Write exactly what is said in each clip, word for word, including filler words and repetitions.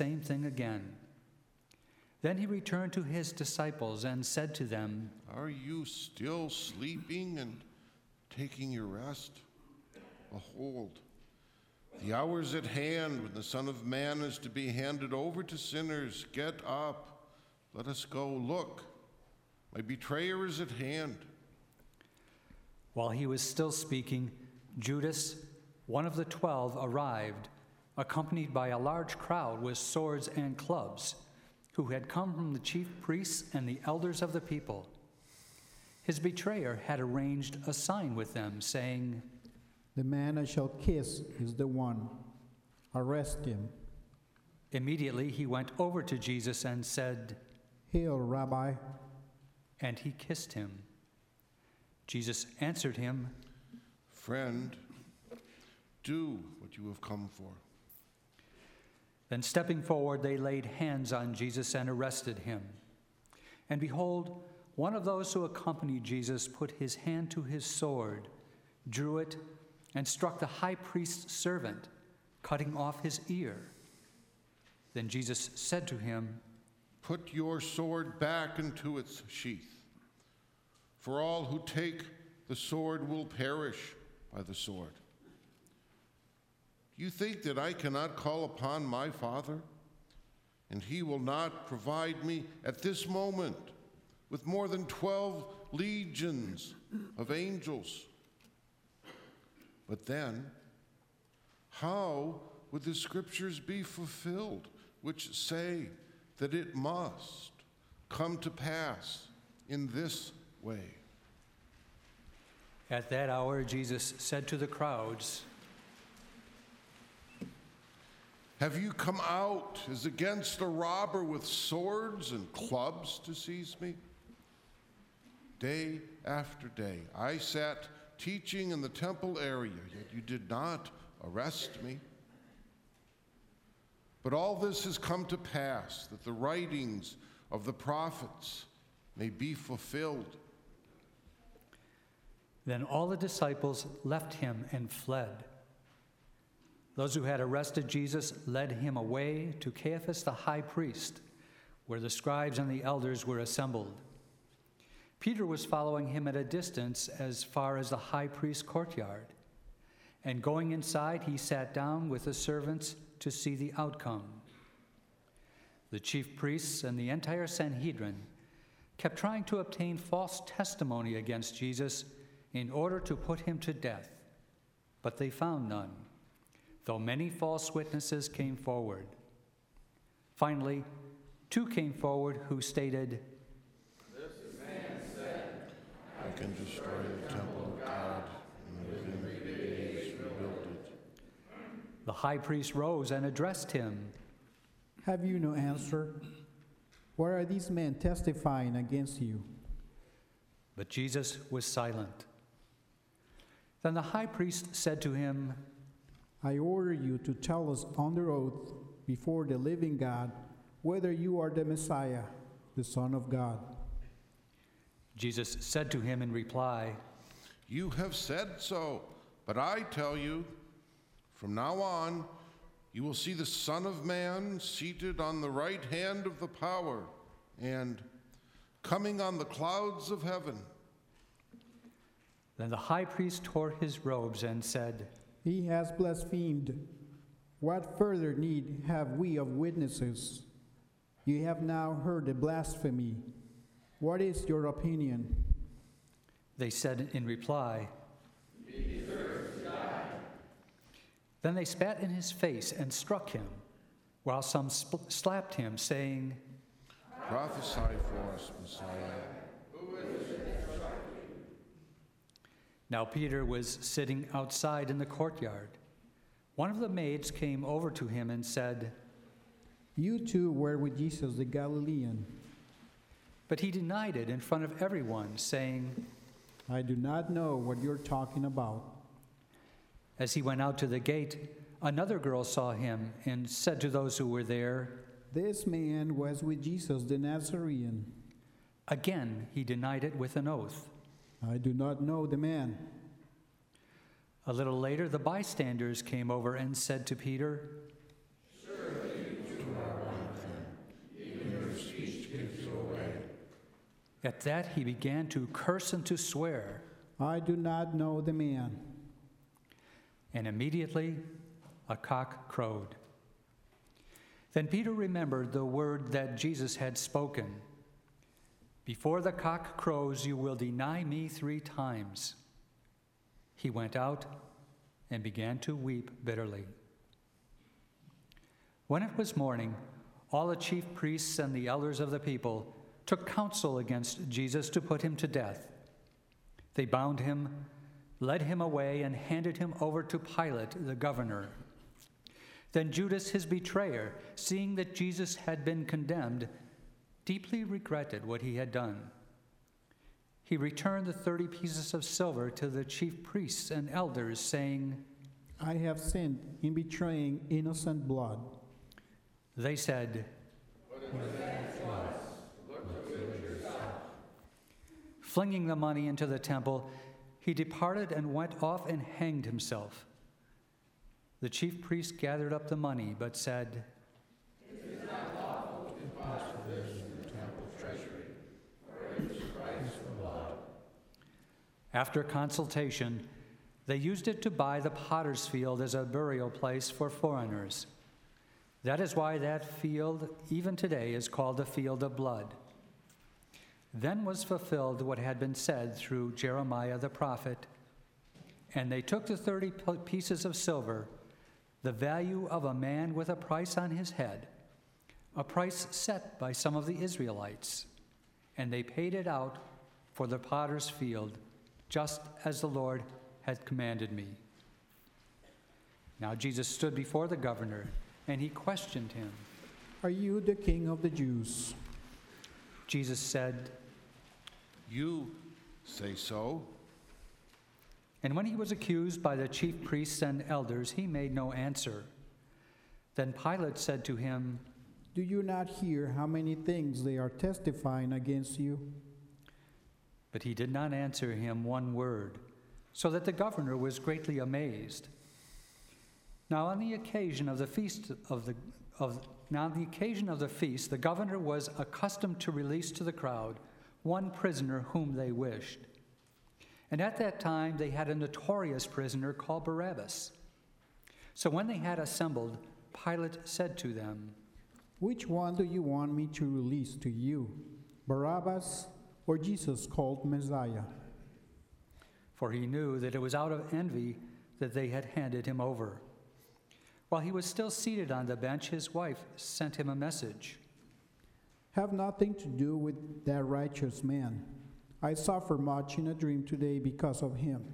same thing again. Then he returned to his disciples and said to them, "Are you still sleeping and taking your rest? Behold, the hour is at hand when the Son of Man is to be handed over to sinners. Get up, let us go. Look, my betrayer is at hand." While he was still speaking, Judas, one of the twelve, arrived, accompanied by a large crowd with swords and clubs, who had come from the chief priests and the elders of the people. His betrayer had arranged a sign with them, saying, "The man I shall kiss is the one. Arrest him." Immediately he went over to Jesus and said, "Hail, Rabbi." And he kissed him. Jesus answered him, "Friend, do what you have come for." Then stepping forward, they laid hands on Jesus and arrested him. And behold, one of those who accompanied Jesus put his hand to his sword, drew it, and struck the high priest's servant, cutting off his ear. Then Jesus said to him, "Put your sword back into its sheath. For all who take the sword will perish by the sword. Do you think that I cannot call upon my Father, and he will not provide me at this moment with more than twelve legions of angels? But then, how would the scriptures be fulfilled, which say that it must come to pass in this way?" At that hour, Jesus said to the crowds, "Have you come out as against a robber with swords and clubs to seize me? Day after day, I sat teaching in the temple area, yet you did not arrest me. But all this has come to pass, that the writings of the prophets may be fulfilled." Then all the disciples left him and fled. Those who had arrested Jesus led him away to Caiaphas the high priest, where the scribes and the elders were assembled. Peter was following him at a distance as far as the high priest's courtyard. And going inside, he sat down with the servants to see the outcome. The chief priests and the entire Sanhedrin kept trying to obtain false testimony against Jesus in order to put him to death, but they found none, though many false witnesses came forward. Finally, two came forward who stated, "This man said, I can destroy the temple of God and within three days rebuild it." The high priest rose and addressed him. "Have you no answer? What are these men testifying against you?" But Jesus was silent. Then the high priest said to him, "I order you to tell us under oath before the living God whether you are the Messiah, the Son of God." Jesus said to him in reply, "You have said so, but I tell you, from now on, you will see the Son of Man seated on the right hand of the power and coming on the clouds of heaven." Then the high priest tore his robes and said, "He has blasphemed. What further need have we of witnesses? You have now heard the blasphemy. What is your opinion?" They said in reply, he deserves to die." Then they spat in his face and struck him, while some sp- slapped him, saying, "Prophesy for us, Messiah." Now Peter was sitting outside in the courtyard. One of the maids came over to him and said, "You too were with Jesus the Galilean." But he denied it in front of everyone, saying, "I do not know what you're talking about." As he went out to the gate, another girl saw him and said to those who were there, "This man was with Jesus the Nazarene." Again he denied it with an oath. "I do not know the man." A little later, the bystanders came over and said to Peter, "Surely you are At that he began to curse and to swear. I do not know the man. And immediately a cock crowed. Then Peter remembered the word that Jesus had spoken. Before the cock crows, you will deny me three times. He went out and began to weep bitterly. When it was morning, all the chief priests and the elders of the people took counsel against Jesus to put him to death. They bound him, led him away, and handed him over to Pilate, the governor. Then Judas, his betrayer, seeing that Jesus had been condemned, deeply regretted what he had done. He returned the thirty pieces of silver to the chief priests and elders, saying, I have sinned in betraying innocent blood. They said, flinging the money into the temple, he departed and went off and hanged himself. The chief priests gathered up the money, but said, It is not lawful to deposit this in the temple treasury, for it is Christ's blood. After consultation, they used it to buy the potter's field as a burial place for foreigners. That is why that field, even today, is called the field of blood. Then was fulfilled what had been said through Jeremiah the prophet. And they took the thirty pieces of silver, the value of a man with a price on his head, a price set by some of the Israelites, and they paid it out for the potter's field, just as the Lord had commanded me. Now Jesus stood before the governor, and he questioned him. Are you the king of the Jews? Jesus said, You say so? and when he was accused by the chief priests and elders, he made no answer. Then Pilate said to him, Do you not hear how many things they are testifying against you? But he did not answer him one word, so that the governor was greatly amazed. Now on the occasion of the feast of the of now on the occasion of the feast, the governor was accustomed to release to the crowd one prisoner whom they wished. And at that time they had a notorious prisoner called Barabbas. So when they had assembled, Pilate said to them, Which one do you want me to release to you, Barabbas or Jesus called Messiah? For he knew that it was out of envy that they had handed him over. While he was still seated on the bench, his wife sent him a message. Have nothing to do with that righteous man. I suffer much in a dream today because of him.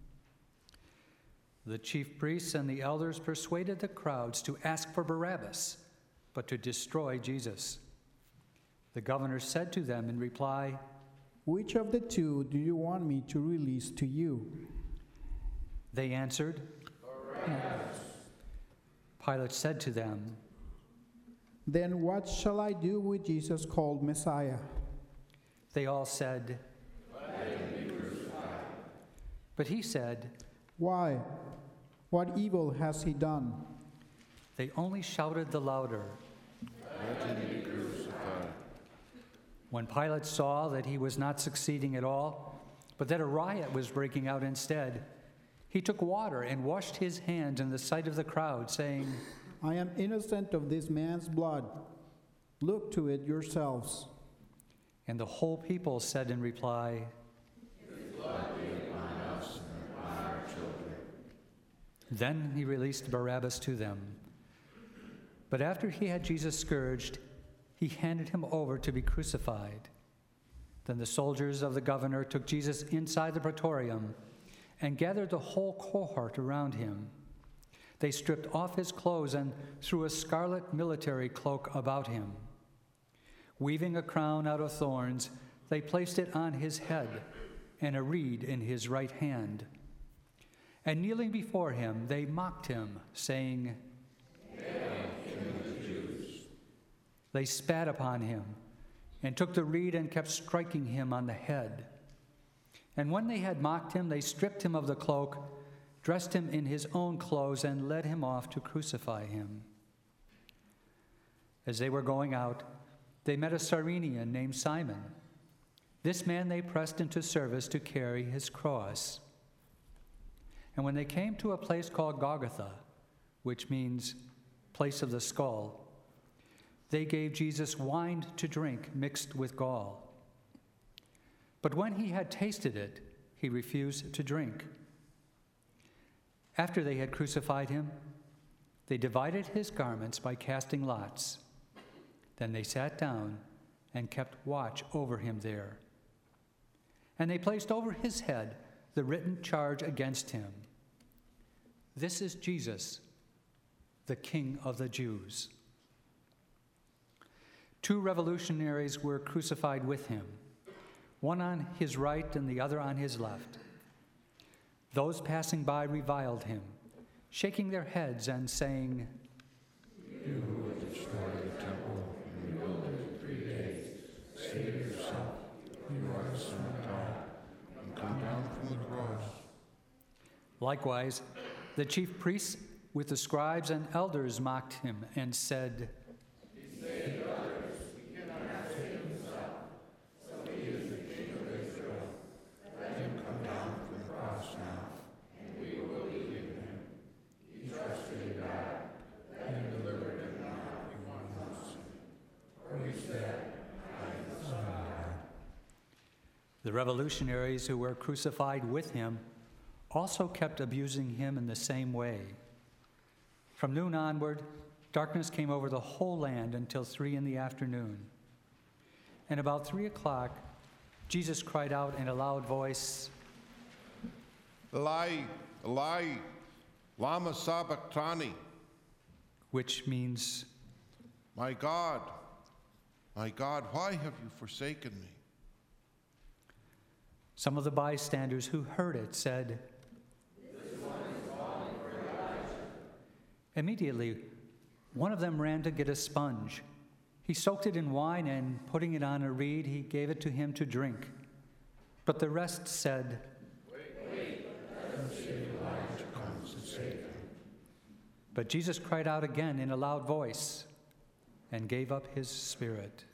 The chief priests and the elders persuaded the crowds to ask for Barabbas, but to destroy Jesus. The governor said to them in reply, Which of the two do you want me to release to you? They answered, Barabbas. Pilate said to them, Then what shall I do with Jesus called Messiah? They all said, Let him be crucified. But he said, Why? What evil has he done? They only shouted the louder. Let him be crucified. When Pilate saw that he was not succeeding at all, but that a riot was breaking out instead, he took water and washed his hands in the sight of the crowd, saying, I am innocent of this man's blood. Look to it yourselves. And the whole people said in reply, His blood be upon us and upon our children. Then he released Barabbas to them. But after he had Jesus scourged, he handed him over to be crucified. Then the soldiers of the governor took Jesus inside the praetorium and gathered the whole cohort around him. They stripped off his clothes and threw a scarlet military cloak about him. Weaving a crown out of thorns, they placed it on his head and a reed in his right hand. And kneeling before him, they mocked him, saying, Hail, King of the Jews. They spat upon him and took the reed and kept striking him on the head. And when they had mocked him, they stripped him of the cloak, dressed him in his own clothes, and led him off to crucify him. As they were going out, they met a Cyrenian named Simon. This man they pressed into service to carry his cross. And when they came to a place called Golgotha, which means place of the skull, they gave Jesus wine to drink mixed with gall. But when he had tasted it, he refused to drink. After they had crucified him, they divided his garments by casting lots. Then they sat down and kept watch over him there. And they placed over his head the written charge against him. This is Jesus, the King of the Jews. Two revolutionaries were crucified with him, one on his right and the other on his left. Those passing by reviled him, shaking their heads and saying, You who would destroy the temple and rebuild it in three days, save yourself. You are the Son of God, and come down from the cross. Likewise, the chief priests with the scribes and elders mocked him and said, He saved others, he cannot save himself. So he is the King of Israel. Let him come down from the cross now, and we will believe in him. He trusted in God. Let him deliver him now if one wants him. For he said, I am the Son of God. The revolutionaries who were crucified with him also kept abusing him in the same way. From noon onward, darkness came over the whole land until three in the afternoon. And about three o'clock, Jesus cried out in a loud voice, Eli, Eli, lama sabachthani, which means, my God, my God, why have you forsaken me? some of the bystanders who heard it said, Immediately, one of them ran to get a sponge. He soaked it in wine, and putting it on a reed, he gave it to him to drink. But the rest said, Wait, wait, let him see Elijah comes and save him. But Jesus cried out again in a loud voice and gave up his spirit.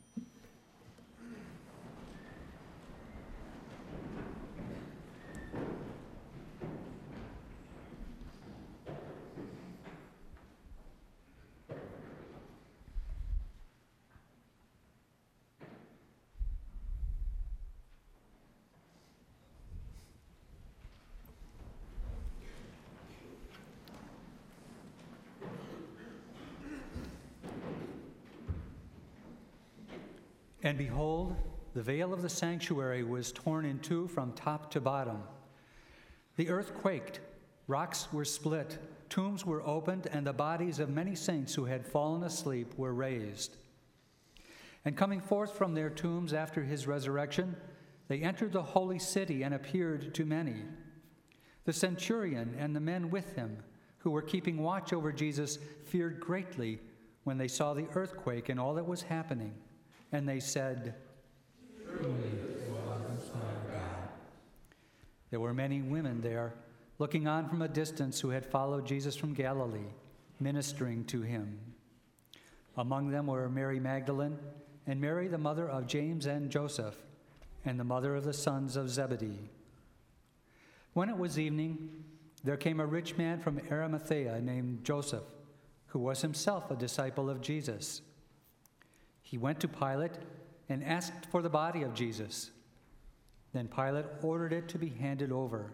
And behold, the veil of the sanctuary was torn in two from top to bottom. The earth quaked, rocks were split, tombs were opened, and the bodies of many saints who had fallen asleep were raised. And coming forth from their tombs after his resurrection, they entered the holy city and appeared to many. The centurion and the men with him, who were keeping watch over Jesus, feared greatly when they saw the earthquake and all that was happening. And they said, Truly, this was the Son of God. There were many women there, looking on from a distance, who had followed Jesus from Galilee, ministering to him. Among them were Mary Magdalene, and Mary the mother of James and Joseph, and the mother of the sons of Zebedee. When it was evening, there came a rich man from Arimathea named Joseph, who was himself a disciple of Jesus. He went to Pilate and asked for the body of Jesus. Then Pilate ordered it to be handed over.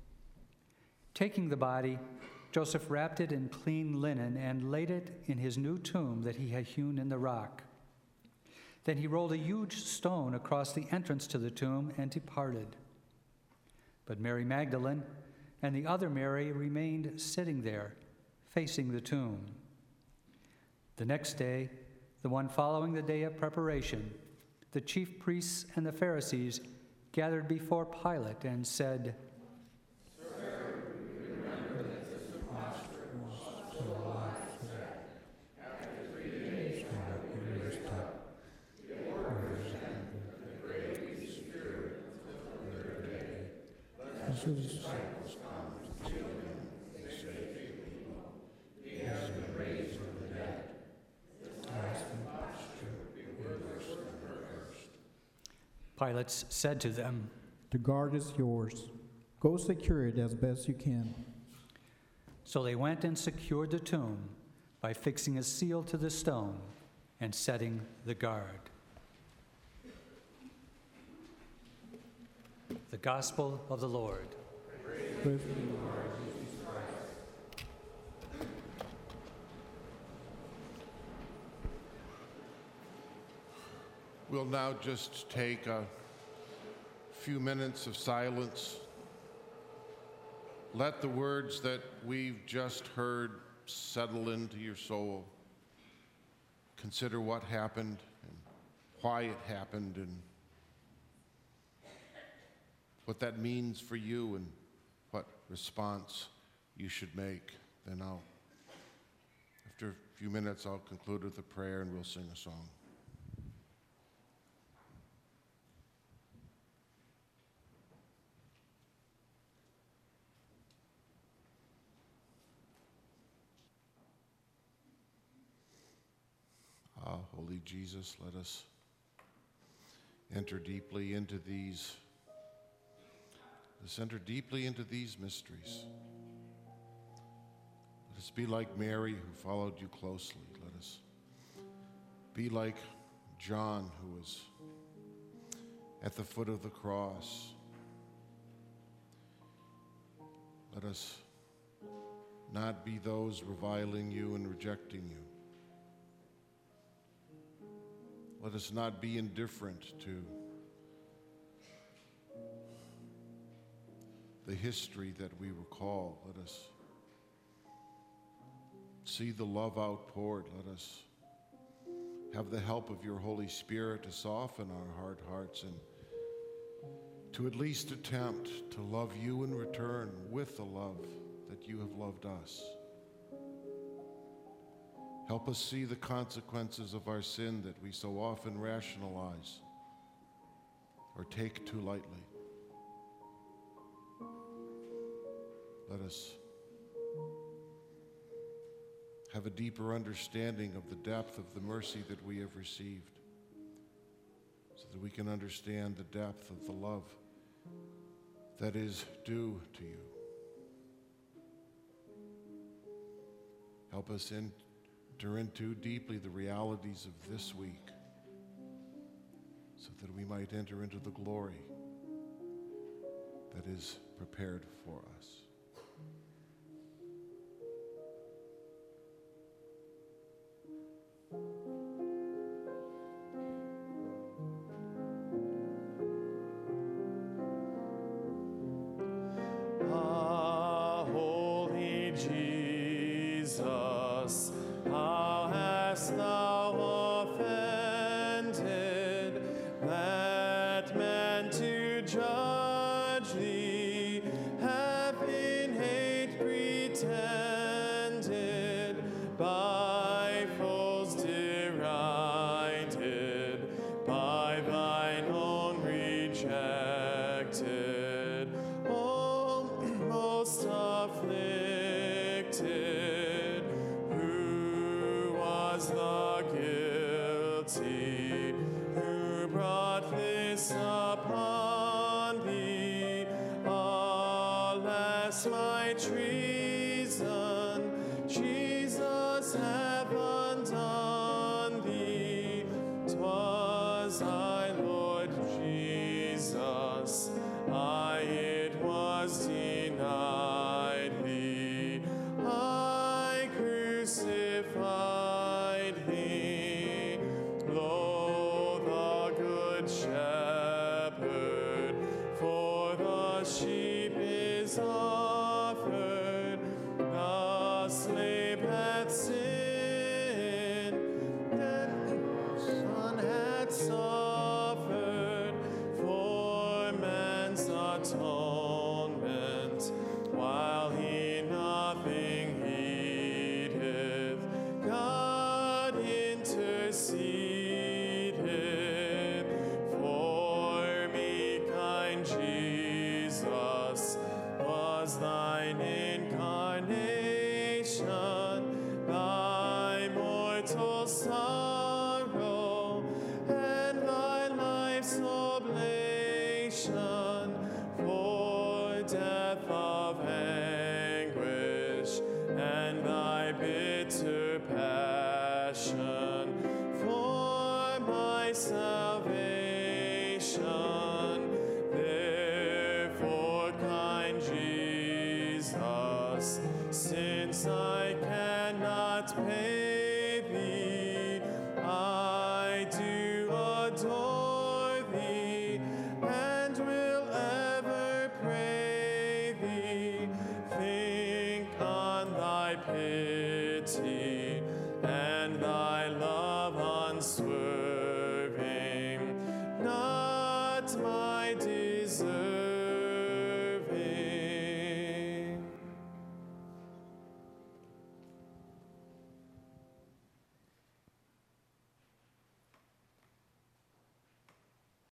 Taking the body, Joseph wrapped it in clean linen and laid it in his new tomb that he had hewn in the rock. Then he rolled a huge stone across the entrance to the tomb and departed. But Mary Magdalene and the other Mary remained sitting there, facing the tomb. The next day, the one following the day of preparation, the chief priests and the Pharisees gathered before Pilate and said, Sir, we remember that this impostor was so alive that after three days he raised up. The orders and the great Spirit of the third day. Let his disciples come to see him, they say to people. He has been raised from the dead. Pilate said to them, "The guard is yours. Go secure it as best you can." So they went and secured the tomb by fixing a seal to the stone and setting the guard. The Gospel of the Lord. Praise to you, Lord. We'll now just take a few minutes of silence. Let the words that we've just heard settle into your soul. Consider what happened and why it happened and what that means for you and what response you should make. Then I'll, after a few minutes, I'll conclude with a prayer and we'll sing a song. Ah, Holy Jesus, let us enter deeply into these, let's enter deeply into these mysteries. Let us be like Mary who followed you closely. Let us be like John who was at the foot of the cross. Let us not be those reviling you and rejecting you. Let us not be indifferent to the history that we recall. Let us see the love outpoured. Let us have the help of your Holy Spirit to soften our hard hearts and to at least attempt to love you in return with the love that you have loved us. Help us see the consequences of our sin that we so often rationalize or take too lightly. Let us have a deeper understanding of the depth of the mercy that we have received, so that we can understand the depth of the love that is due to you. Help us in enter into deeply the realities of this week, so that we might enter into the glory that is prepared for us. Ah, holy Jesus, how hast thou offended that man to judge thee, have in hate pretended, by foes derided, by thine own rejected, oh, most afflicted, who was the guilty, who brought this upon thee? Alas, my treason, Jesus hath undone thee. 'Twas I, Lord Jesus, I it was denied thee. I crucified thee. Lo, the good shepherd for the sheep is offered. The slave hath sinned, and the Son hath suffered. salvation. Therefore, kind Jesus, since I cannot pay thee, I do adore thee and will ever pray thee. Think on thy pity and thy love unswerving.